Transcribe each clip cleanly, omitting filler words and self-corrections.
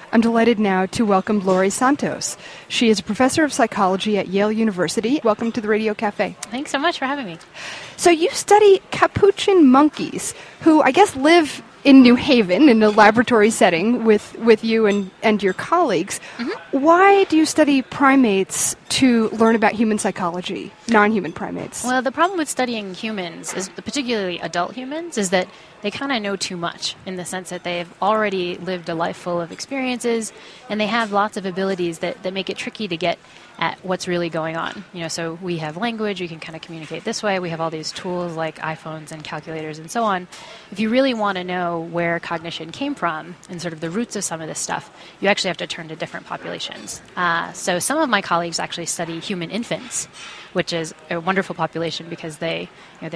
I'm delighted now to welcome Laurie Santos. She is a professor of psychology at Yale University. Welcome to the Radio Cafe. Thanks so much for having me. So you study capuchin monkeys, who I guess live in New Haven in a laboratory setting with you and your colleagues. Mm-hmm. Why do you study primates to learn about human psychology, non-human primates? Well, the problem with studying humans, particularly adult humans, is that they kind of know too much in the sense that they've already lived a life full of experiences and they have lots of abilities that make it tricky to get at what's really going on. So we have language, you can kind of communicate this way. We have all these tools like iPhones and calculators and so on. If you really want to know where cognition came from and sort of the roots of some of this stuff, you actually have to turn to different populations. So some of my colleagues actually study human infants, which is a wonderful population because they're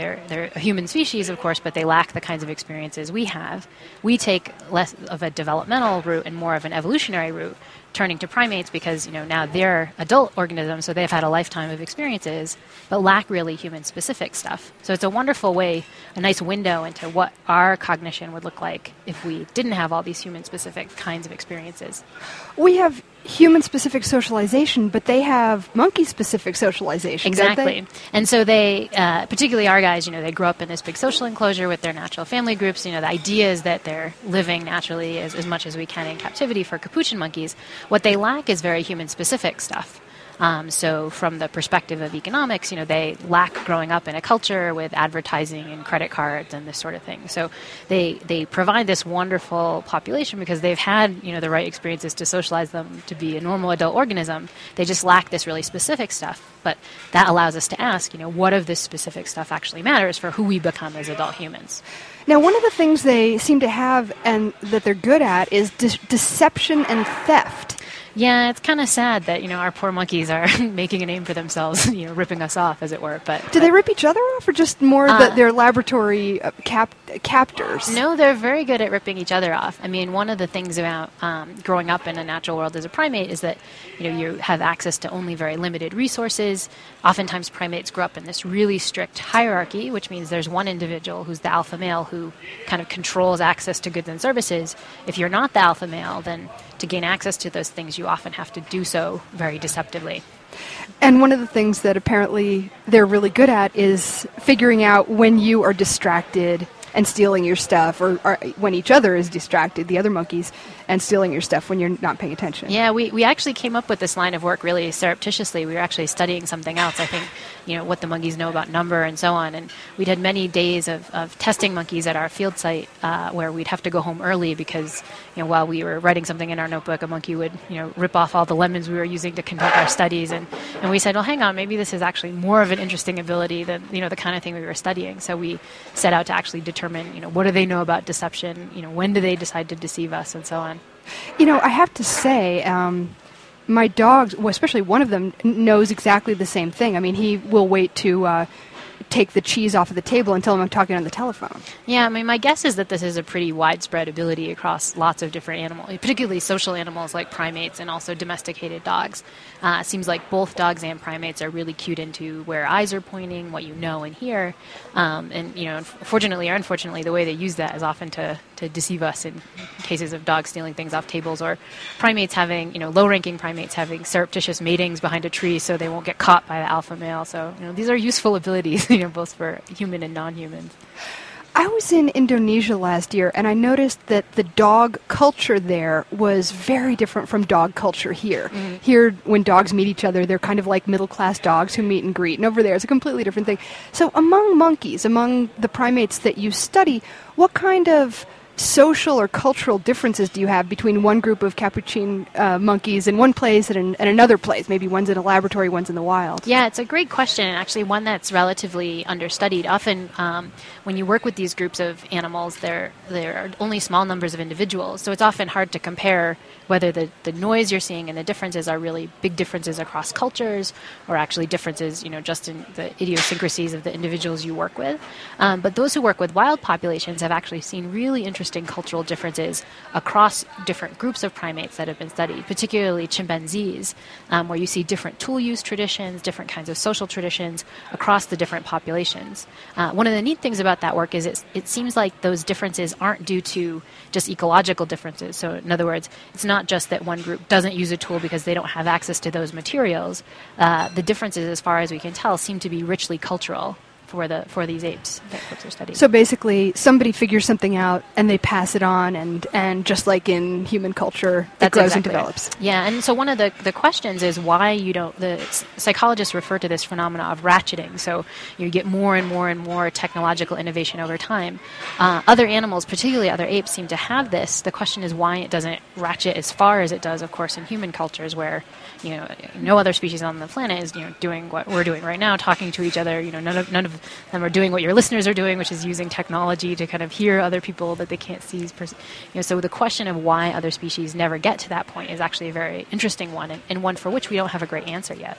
a human species, of course, but they lack the kinds of experiences we have. We take less of a developmental route and more of an evolutionary route, turning to primates because now they're adult organisms, so they've had a lifetime of experiences, but lack really human-specific stuff. So it's a wonderful way, a nice window into what our cognition would look like if we didn't have all these human-specific kinds of experiences. We have human-specific socialization, but they have monkey-specific socialization, exactly. Don't they? And so they, particularly our guys, they grow up in this big social enclosure with their natural family groups. The idea is that they're living naturally as much as we can in captivity for capuchin monkeys. What they lack is very human-specific stuff. So from the perspective of economics, they lack growing up in a culture with advertising and credit cards and this sort of thing. So they provide this wonderful population because they've had, the right experiences to socialize them to be a normal adult organism. They just lack this really specific stuff. But that allows us to ask, what of this specific stuff actually matters for who we become as adult humans? Now, one of the things they seem to have and that they're good at is deception and theft. Yeah, it's kind of sad that, our poor monkeys are making a name for themselves, ripping us off, as it were. Do they rip each other off, or just more their laboratory captors? No, they're very good at ripping each other off. I mean, one of the things about growing up in a natural world as a primate is that, you have access to only very limited resources. Oftentimes, primates grow up in this really strict hierarchy, which means there's one individual who's the alpha male who kind of controls access to goods and services. If you're not the alpha male, then to gain access to those things, you often have to do so very deceptively. And one of the things that apparently they're really good at is figuring out when you are distracted and stealing your stuff, or when each other is distracted, the other monkeys, and stealing your stuff when you're not paying attention. Yeah, we actually came up with this line of work really surreptitiously. We were actually studying something else, I think, what the monkeys know about number and so on. And we'd had many days of testing monkeys at our field site where we'd have to go home early because, while we were writing something in our notebook, a monkey would, rip off all the lemons we were using to conduct our studies. And we said, well, hang on, maybe this is actually more of an interesting ability than, the kind of thing we were studying. So we set out to actually determine, what do they know about deception? When do they decide to deceive us, and so on. I have to say, my dogs, well, especially one of them, knows exactly the same thing. I mean, he will wait to take the cheese off of the table and tell him I'm talking on the telephone. Yeah, I mean, my guess is that this is a pretty widespread ability across lots of different animals, particularly social animals like primates and also domesticated dogs. It seems like both dogs and primates are really cued into where eyes are pointing, what you know and hear. And, fortunately or unfortunately, the way they use that is often to deceive us in cases of dogs stealing things off tables, or primates having, low-ranking primates having surreptitious matings behind a tree so they won't get caught by the alpha male. So, these are useful abilities, both for human and non-humans. I was in Indonesia last year, and I noticed that the dog culture there was very different from dog culture here. Mm-hmm. Here, when dogs meet each other, they're kind of like middle-class dogs who meet and greet, and over there it's a completely different thing. So among monkeys, among the primates that you study, what kind of social or cultural differences do you have between one group of capuchin monkeys in one place and another place? Maybe one's in a laboratory, one's in the wild. Yeah, it's a great question, and actually one that's relatively understudied. Often when you work with these groups of animals, there are only small numbers of individuals, so it's often hard to compare whether the noise you're seeing and the differences are really big differences across cultures or actually differences, just in the idiosyncrasies of the individuals you work with. But those who work with wild populations have actually seen really interesting interesting cultural differences across different groups of primates that have been studied, particularly chimpanzees, where you see different tool use traditions, different kinds of social traditions across the different populations. One of the neat things about that work is it seems like those differences aren't due to just ecological differences. So in other words, it's not just that one group doesn't use a tool because they don't have access to those materials. The differences, as far as we can tell, seem to be richly cultural for these apes that folks are studying. So basically, somebody figures something out and they pass it on, and just like in human culture, it grows and develops. Yeah, and so one of the questions is why you don't. The psychologists refer to this phenomena of ratcheting. So you get more and more and more technological innovation over time. Other animals, particularly other apes, seem to have this. The question is why it doesn't ratchet as far as it does, of course, in human cultures, where no other species on the planet is doing what we're doing right now, talking to each other. None of them are doing what your listeners are doing, which is using technology to kind of hear other people that they can't see. So the question of why other species never get to that point is actually a very interesting one, and one for which we don't have a great answer yet.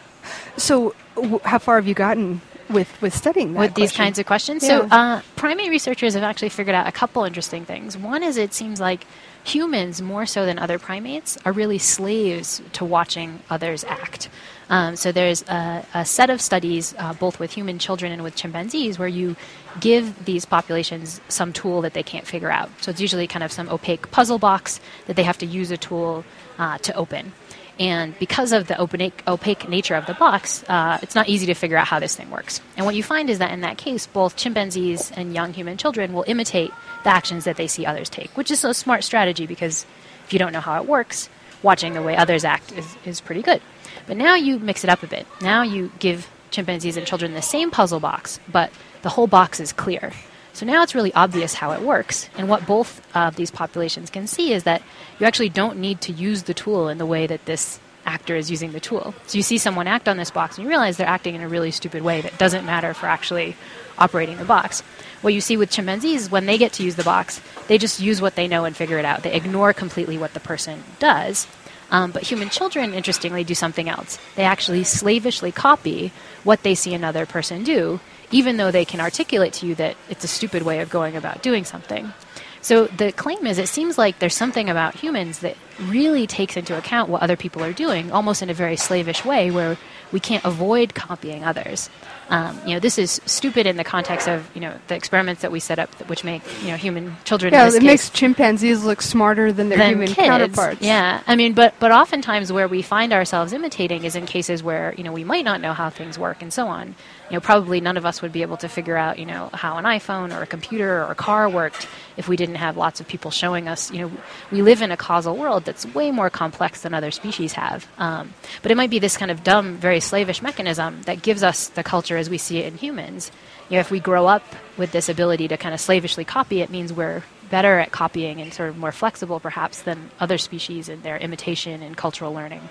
So how far have you gotten with studying that with these kinds of questions? Yeah. So primate researchers have actually figured out a couple interesting things. One is it seems like humans, more so than other primates, are really slaves to watching others act. So there's a set of studies, both with human children and with chimpanzees, where you give these populations some tool that they can't figure out. So it's usually kind of some opaque puzzle box that they have to use a tool to open. And because of the opaque nature of the box, it's not easy to figure out how this thing works. And what you find is that in that case, both chimpanzees and young human children will imitate the actions that they see others take, which is a smart strategy because if you don't know how it works, watching the way others act is pretty good. But now you mix it up a bit. Now you give chimpanzees and children the same puzzle box, but the whole box is clear. So now it's really obvious how it works. And what both of these populations can see is that you actually don't need to use the tool in the way that this actor is using the tool. So you see someone act on this box and you realize they're acting in a really stupid way that doesn't matter for actually operating the box. What you see with chimpanzees is when they get to use the box, they just use what they know and figure it out. They ignore completely what the person does. But human children, interestingly, do something else. They actually slavishly copy what they see another person do, even though they can articulate to you that it's a stupid way of going about doing something. So the claim is it seems like there's something about humans that really takes into account what other people are doing, almost in a very slavish way, where we can't avoid copying others. This is stupid in the context of, the experiments that we set up, which make, human children in this case, makes chimpanzees look smarter than their human kids. Counterparts. Yeah, but oftentimes where we find ourselves imitating is in cases where, we might not know how things work and so on. Probably none of us would be able to figure out, how an iPhone or a computer or a car worked if we didn't have lots of people showing us. We live in a causal world that's way more complex than other species have. But it might be this kind of dumb, very slavish mechanism that gives us the culture as we see it in humans. If we grow up with this ability to kind of slavishly copy, it means we're better at copying and sort of more flexible, perhaps, than other species in their imitation and cultural learning.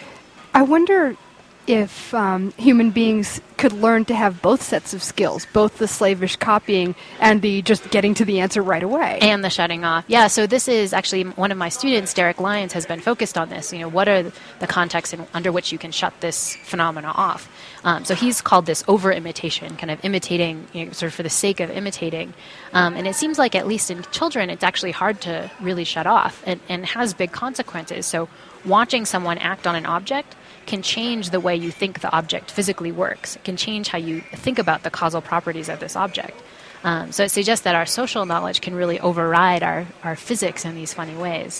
I wonder if human beings could learn to have both sets of skills, both the slavish copying and the just getting to the answer right away. And the shutting off. Yeah, so this is actually one of my students, Derek Lyons, has been focused on this. What are the contexts under which you can shut this phenomena off? So he's called this over-imitation, kind of imitating, sort of for the sake of imitating. And it seems like, at least in children, it's actually hard to really shut off and has big consequences. So watching someone act on an object can change the way you think the object physically works. It can change how you think about the causal properties of this object. So it suggests that our social knowledge can really override our physics in these funny ways.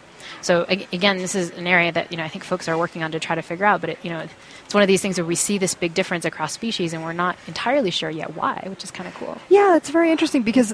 So again, this is an area that I think folks are working on to try to figure out. But it's one of these things where we see this big difference across species, and we're not entirely sure yet why, which is kind of cool. Yeah, it's very interesting because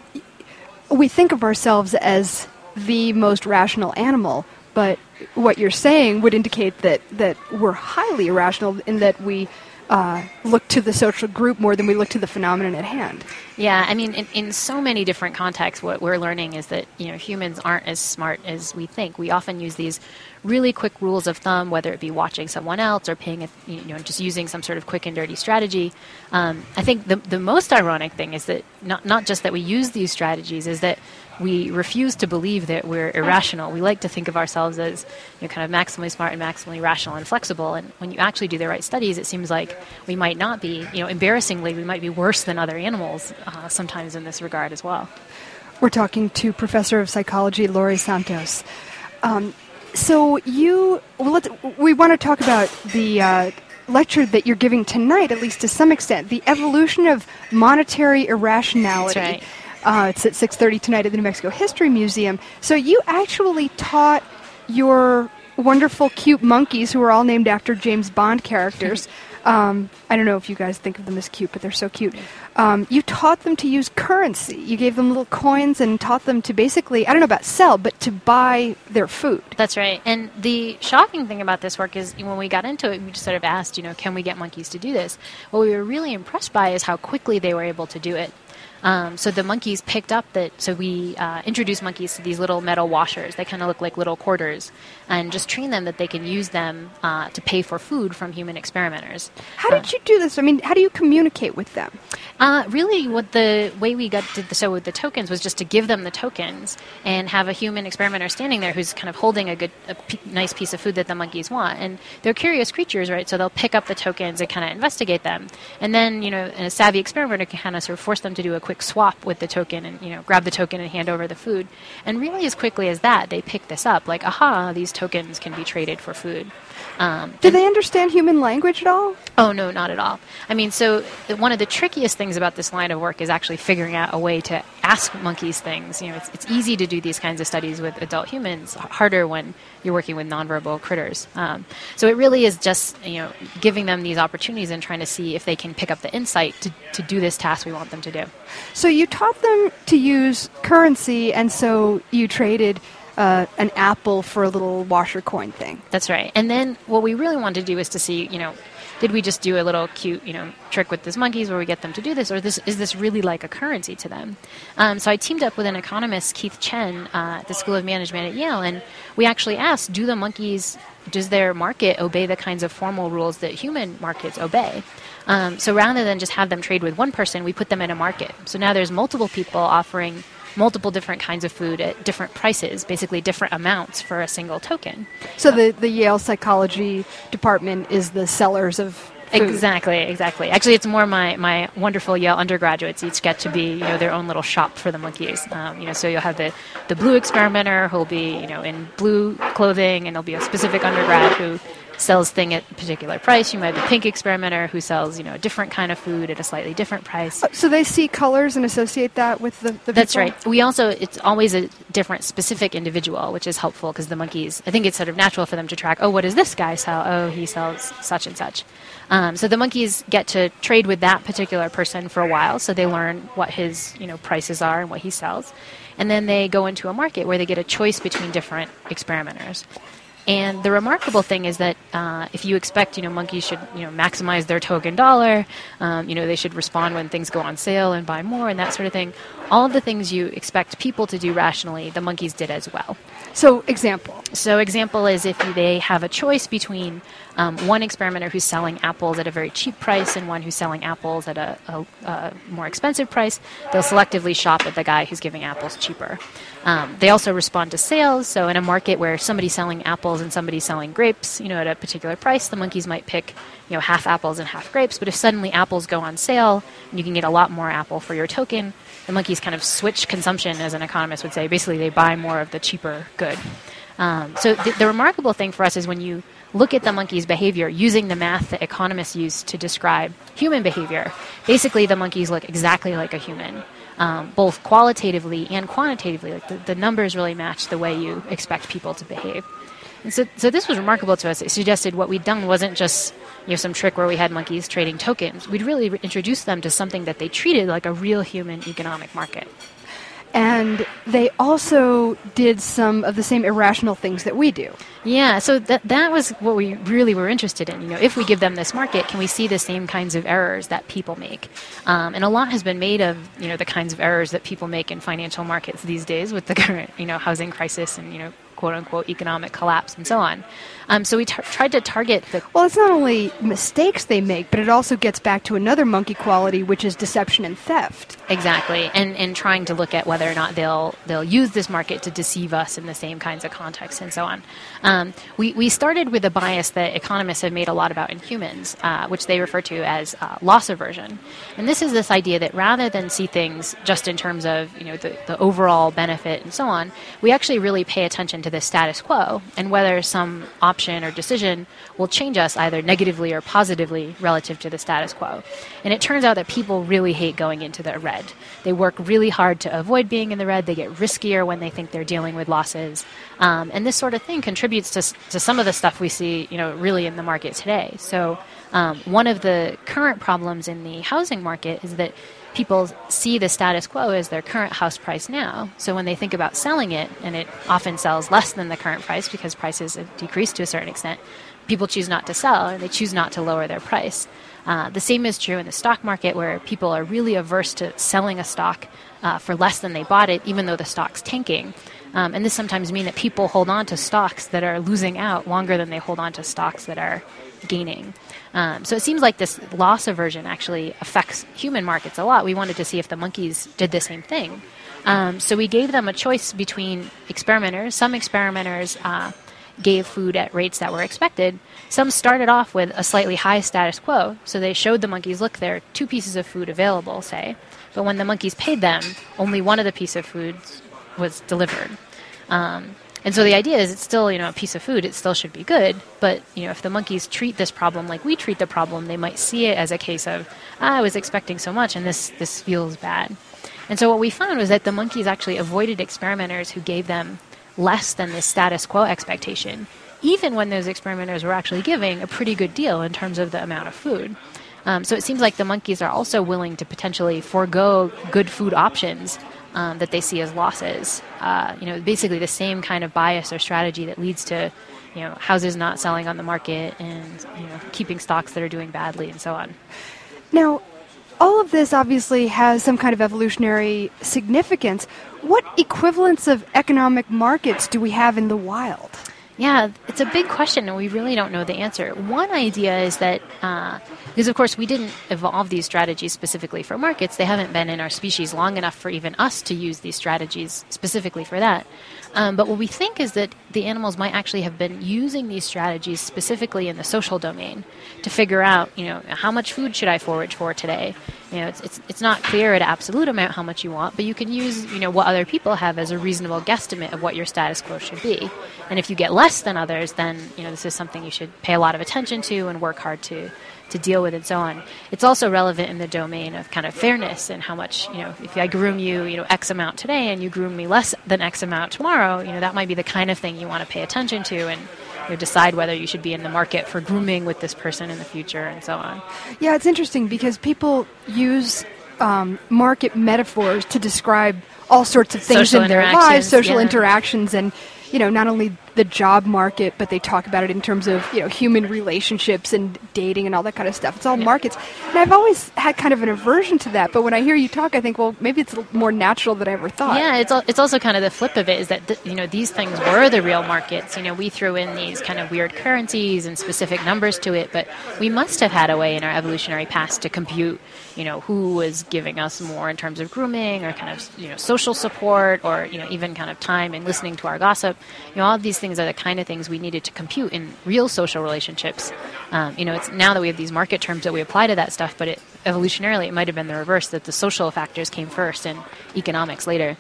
we think of ourselves as the most rational animal, but what you're saying would indicate that we're highly irrational in that we look to the social group more than we look to the phenomenon at hand. Yeah, in so many different contexts, what we're learning is that humans aren't as smart as we think. We often use these really quick rules of thumb, whether it be watching someone else or just using some sort of quick and dirty strategy. I think the most ironic thing is that not just that we use these strategies, is that we refuse to believe that we're irrational. We like to think of ourselves as kind of maximally smart and maximally rational and flexible. And when you actually do the right studies, it seems like we might not be. Embarrassingly, we might be worse than other animals sometimes in this regard as well. We're talking to Professor of Psychology Laurie Santos. We want to talk about the lecture that you're giving tonight, at least to some extent, the evolution of monetary irrationality. That's right. It's at 6:30 tonight at the New Mexico History Museum. So you actually taught your wonderful, cute monkeys, who are all named after James Bond characters. I don't know if you guys think of them as cute, but they're so cute. You taught them to use currency. You gave them little coins and taught them to basically, I don't know about sell, but to buy their food. That's right. And the shocking thing about this work is when we got into it, we just sort of asked, can we get monkeys to do this? What we were really impressed by is how quickly they were able to do it. So the monkeys picked up so we introduced monkeys to these little metal washers. They kind of look like little quarters, and just train them that they can use them to pay for food from human experimenters. How did you do this? I mean, how do you communicate with them? Really, what the way we did so with the tokens was just to give them the tokens and have a human experimenter standing there who's kind of holding a nice piece of food that the monkeys want. And they're curious creatures, right? So they'll pick up the tokens and kind of investigate them. And then, a savvy experimenter can kind of sort of force them to do a quick swap with the token and, grab the token and hand over the food. And really, as quickly as that, they pick this up. Like, aha, these tokens can be traded for food. Do they understand human language at all? Oh, no, not at all. I mean, so one of the trickiest things about this line of work is actually figuring out a way to ask monkeys things. It's easy to do these kinds of studies with adult humans, harder when you're working with nonverbal critters. So it really is just, giving them these opportunities and trying to see if they can pick up the insight to do this task we want them to do. So you taught them to use currency, and so you traded an apple for a little washer coin thing. That's right. And then what we really wanted to do is to see, did we just do a little cute, trick with these monkeys where we get them to do this, or is this really like a currency to them? So I teamed up with an economist, Keith Chen, at the School of Management at Yale, and we actually asked, does their market obey the kinds of formal rules that human markets obey? So rather than just have them trade with one person, we put them in a market. So now there's multiple people offering multiple different kinds of food at different prices, basically different amounts for a single token. So the Yale psychology department is the sellers of food. Exactly. Actually, it's more my wonderful Yale undergraduates each get to be, their own little shop for the monkeys. So you'll have the blue experimenter who'll be, in blue clothing, and there'll be a specific undergrad who sells thing at a particular price. You might have the pink experimenter who sells, a different kind of food at a slightly different price. So they see colors and associate that with the people? That's right. It's always a different specific individual, which is helpful because the monkeys, I think it's sort of natural for them to track, what does this guy sell? Oh, he sells such and such. So the monkeys get to trade with that particular person for a while, so they learn what his, prices are and what he sells. And then they go into a market where they get a choice between different experimenters. And the remarkable thing is that if you expect, monkeys should, maximize their token dollar, they should respond when things go on sale and buy more and that sort of thing. All of the things you expect people to do rationally, the monkeys did as well. So example is if they have a choice between one experimenter who's selling apples at a very cheap price and one who's selling apples at a more expensive price, they'll selectively shop at the guy who's giving apples cheaper. They also respond to sales. So in a market where somebody's selling apples and somebody's selling grapes, at a particular price, the monkeys might pick, half apples and half grapes. But if suddenly apples go on sale and you can get a lot more apple for your token, the monkeys kind of switch consumption, as an economist would say. Basically, they buy more of the cheaper good. So the remarkable thing for us is when you look at the monkey's behavior using the math that economists use to describe human behavior, basically the monkeys look exactly like a human, both qualitatively and quantitatively. Like the numbers really match the way you expect people to behave. And so this was remarkable to us. It suggested what we'd done wasn't just some trick where we had monkeys trading tokens. We'd really introduced them to something that they treated like a real human economic market. And they also did some of the same irrational things that we do. Yeah, so that was what we really were interested in. If we give them this market, can we see the same kinds of errors that people make? And a lot has been made of, the kinds of errors that people make in financial markets these days with the current, housing crisis and, quote-unquote economic collapse and so on. So we tried to target the... Well, it's not only mistakes they make, but it also gets back to another monkey quality, which is deception and theft. Exactly, and trying to look at whether or not they'll use this market to deceive us in the same kinds of contexts and so on. We started with a bias that economists have made a lot about in humans, which they refer to as loss aversion. And this is this idea that rather than see things just in terms of the overall benefit and so on, we actually really pay attention to the status quo and whether some option or decision will change us either negatively or positively relative to the status quo. And it turns out that people really hate going into the red. They work really hard to avoid being in the red. They get riskier when they think they're dealing with losses. And this sort of thing contributes to some of the stuff we see, really in the market today. So one of the current problems in the housing market is that people see the status quo as their current house price now. So when they think about selling it, and it often sells less than the current price because prices have decreased to a certain extent, people choose not to sell and they choose not to lower their price. The same is true in the stock market, where people are really averse to selling a stock for less than they bought it, even though the stock's tanking. And this sometimes means that people hold on to stocks that are losing out longer than they hold on to stocks that are gaining. So it seems like this loss aversion actually affects human markets a lot. We wanted to see if the monkeys did the same thing. So we gave them a choice between experimenters. Some experimenters gave food at rates that were expected. Some started off with a slightly high status quo. So they showed the monkeys, look, there are 2 pieces of food available, say. But when the monkeys paid them, only one of the piece of foods was delivered. And so the idea is it's still, a piece of food. It still should be good. But, if the monkeys treat this problem like we treat the problem, they might see it as a case of, I was expecting so much and this feels bad. And so what we found was that the monkeys actually avoided experimenters who gave them less than the status quo expectation, even when those experimenters were actually giving a pretty good deal in terms of the amount of food. So it seems like the monkeys are also willing to potentially forego good food options that they see as losses. Basically the same kind of bias or strategy that leads to, houses not selling on the market and, keeping stocks that are doing badly and so on. Now, all of this obviously has some kind of evolutionary significance. What equivalents of economic markets do we have in the wild? Yeah, it's a big question, and we really don't know the answer. One idea is that, because of course we didn't evolve these strategies specifically for markets, they haven't been in our species long enough for even us to use these strategies specifically for that. But what we think is that the animals might actually have been using these strategies specifically in the social domain to figure out, how much food should I forage for today? It's not clear at absolute amount how much you want, but you can use, what other people have as a reasonable guesstimate of what your status quo should be. And if you get less than others, then, this is something you should pay a lot of attention to and work hard to deal with and so on. It's also relevant in the domain of kind of fairness and how much, if I groom you, X amount today and you groom me less than X amount tomorrow, that might be the kind of thing you want to pay attention to and decide whether you should be in the market for grooming with this person in the future and so on. Yeah, it's interesting because people use market metaphors to describe all sorts of things in their lives, social interactions, and not only the job market, but they talk about it in terms of, human relationships and dating and all that kind of stuff. It's all markets. And I've always had kind of an aversion to that. But when I hear you talk, I think, well, maybe it's more natural than I ever thought. Yeah, it's also kind of the flip of it is that, these things were the real markets. We threw in these kind of weird currencies and specific numbers to it, but we must have had a way in our evolutionary past to compute, who was giving us more in terms of grooming or kind of, social support or, even kind of time and listening to our gossip. All of these things are the kind of things we needed to compute in real social relationships. It's now that we have these market terms that we apply to that stuff, but evolutionarily it might have been the reverse, that the social factors came first and economics later.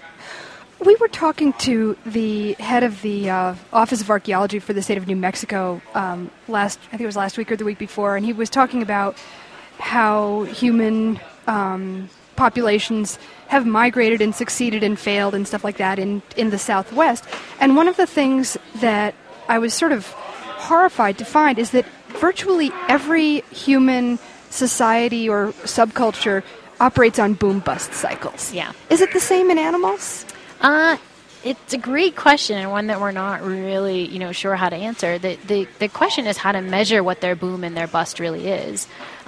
We were talking to the head of the Office of Archaeology for the state of New Mexico I think it was last week or the week before, and he was talking about how human populations have migrated and succeeded and failed and stuff like that in the Southwest. And one of the things that I was sort of horrified to find is that virtually every human society or subculture operates on boom-bust cycles. Yeah. Is it the same in animals? It's a great question and one that we're not really, sure how to answer. The question is how to measure what their boom and their bust really is.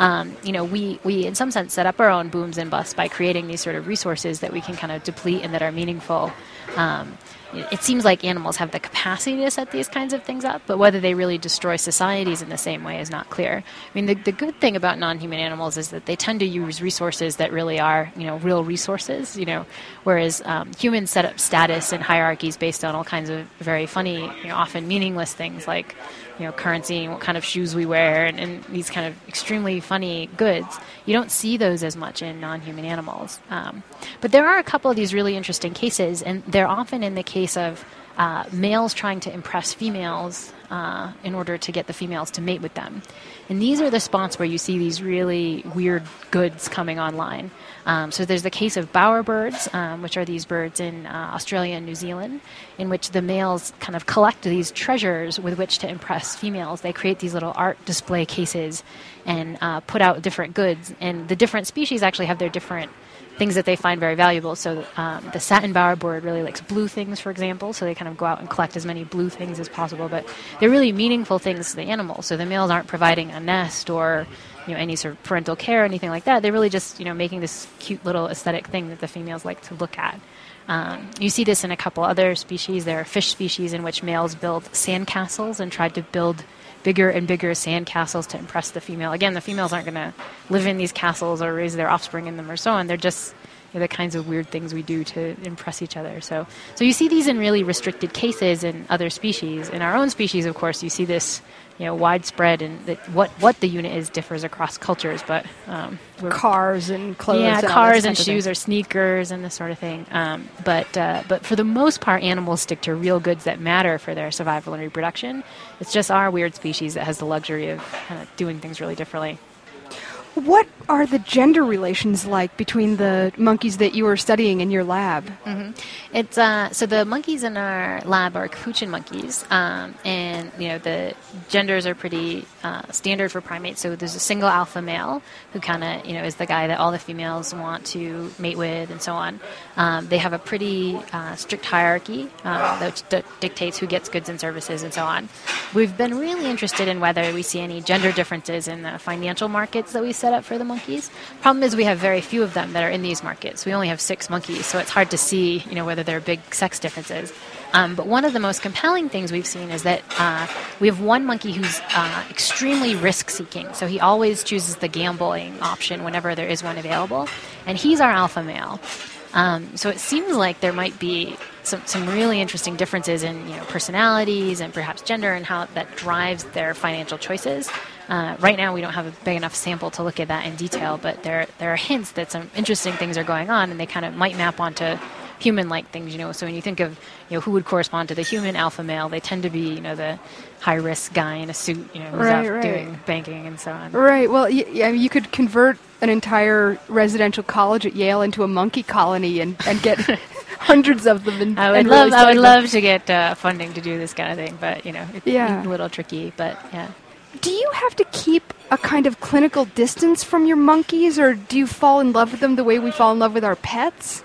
We in some sense set up our own booms and busts by creating these sort of resources that we can kind of deplete and that are meaningful. It seems like animals have the capacity to set these kinds of things up, but whether they really destroy societies in the same way is not clear. I mean, the good thing about non-human animals is that they tend to use resources that really are, real resources, whereas humans set up status and hierarchies based on all kinds of very funny, often meaningless things like, currency and what kind of shoes we wear and these kind of extremely funny goods. You don't see those as much in non-human animals. But there are a couple of these really interesting cases, and they're often in the case of males trying to impress females in order to get the females to mate with them. And these are the spots where you see these really weird goods coming online. So there's the case of bowerbirds, which are these birds in Australia and New Zealand, in which the males kind of collect these treasures with which to impress females. They create these little art display cases and put out different goods. And the different species actually have their different things that they find very valuable. So the satin bowerbird really likes blue things, for example, so they kind of go out and collect as many blue things as possible. But they're really meaningful things to the animal. So the males aren't providing a nest or any sort of parental care or anything like that. They're really just making this cute little aesthetic thing that the females like to look at. You see this in a couple other species. There are fish species in which males build sandcastles and try to build bigger and bigger sand castles to impress the female. Again, the females aren't going to live in these castles or raise their offspring in them or so on. They're just the kinds of weird things we do to impress each other. So you see these in really restricted cases in other species. In our own species, of course, you see this widespread, and what the unit is differs across cultures. But cars and clothes. Yeah, cars and shoes or sneakers and this sort of thing. But for the most part, animals stick to real goods that matter for their survival and reproduction. It's just our weird species that has the luxury of kind of doing things really differently. What are the gender relations like between the monkeys that you are studying in your lab? Mm-hmm. It's so the monkeys in our lab are capuchin monkeys, and the genders are pretty standard for primates. So there's a single alpha male who kind of is the guy that all the females want to mate with, and so on. They have a pretty strict hierarchy that dictates who gets goods and services, and so on. We've been really interested in whether we see any gender differences in the financial markets that we set up for the monkeys. Problem is we have very few of them that are in these markets. We only have 6 monkeys, so it's hard to see, whether there are big sex differences. But one of the most compelling things we've seen is that we have one monkey who's extremely risk-seeking. So he always chooses the gambling option whenever there is one available, and he's our alpha male. So it seems like there might be some really interesting differences in personalities and perhaps gender and how that drives their financial choices. Right now, we don't have a big enough sample to look at that in detail, but there are hints that some interesting things are going on, and they kind of might map onto human-like things. So when you think of who would correspond to the human alpha male, they tend to be the high-risk guy in a suit, who's out doing banking and so on. Right. Well, you could convert an entire residential college at Yale into a monkey colony and get hundreds of them. I would love to get funding to do this kind of thing, but it's a little tricky. But yeah. Do you have to keep a kind of clinical distance from your monkeys, or do you fall in love with them the way we fall in love with our pets?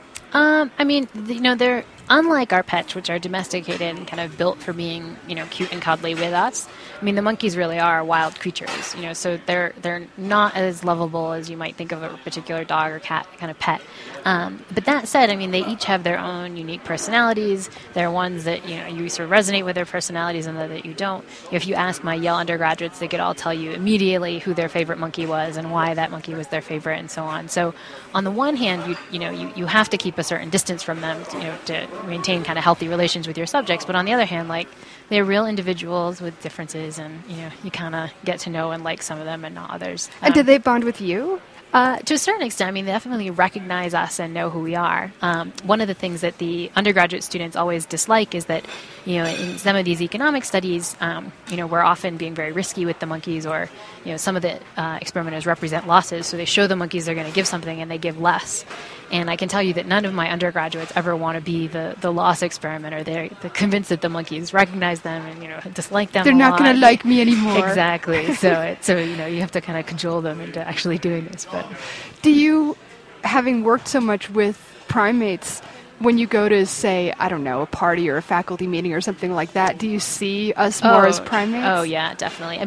They're unlike our pets, which are domesticated and kind of built for being, cute and cuddly with us. The monkeys really are wild creatures, so they're not as lovable as you might think of a particular dog or cat kind of pet. But that said, they each have their own unique personalities. There are ones that, you sort of resonate with their personalities and that you don't. If you ask my Yale undergraduates, they could all tell you immediately who their favorite monkey was and why that monkey was their favorite and so on. So on the one hand, you have to keep a certain distance from them, to maintain kind of healthy relations with your subjects. But on the other hand, they're real individuals with differences, and you kind of get to know and like some of them and not others. And do they bond with you? To a certain extent, they definitely recognize us and know who we are. One of the things that the undergraduate students always dislike is that, in some of these economic studies, we're often being very risky with the monkeys, or, some of the experimenters represent losses, so they show the monkeys they're going to give something and they give less. And I can tell you that none of my undergraduates ever want to be the loss experimenter. They're convinced that the monkeys recognize them and dislike them. They're not going to like me anymore. Exactly. So you have to kind of cajole them into actually doing this. But do you, having worked so much with primates, when you go to, say, I don't know, a party or a faculty meeting or something like that, do you see us more as primates? Oh, yeah, definitely.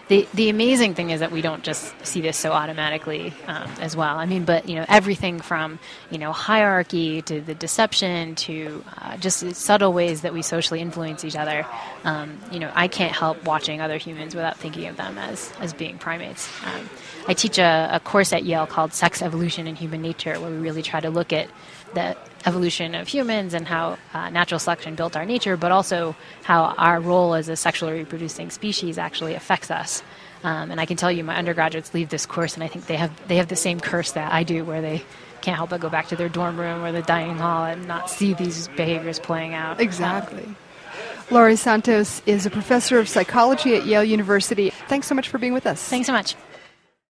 the amazing thing is that we don't just see this so automatically as well. I mean, but everything from hierarchy to the deception to just subtle ways that we socially influence each other. I can't help watching other humans without thinking of them as being primates. I teach a course at Yale called Sex, Evolution, and Human Nature, where we really try to look at the evolution of humans and how natural selection built our nature, but also how our role as a sexually reproducing species actually affects us. And I can tell you, my undergraduates leave this course, and I think they have the same curse that I do, where they can't help but go back to their dorm room or the dining hall and not see these behaviors playing out. Exactly. Laurie Santos is a professor of psychology at Yale University. Thanks so much for being with us. Thanks so much.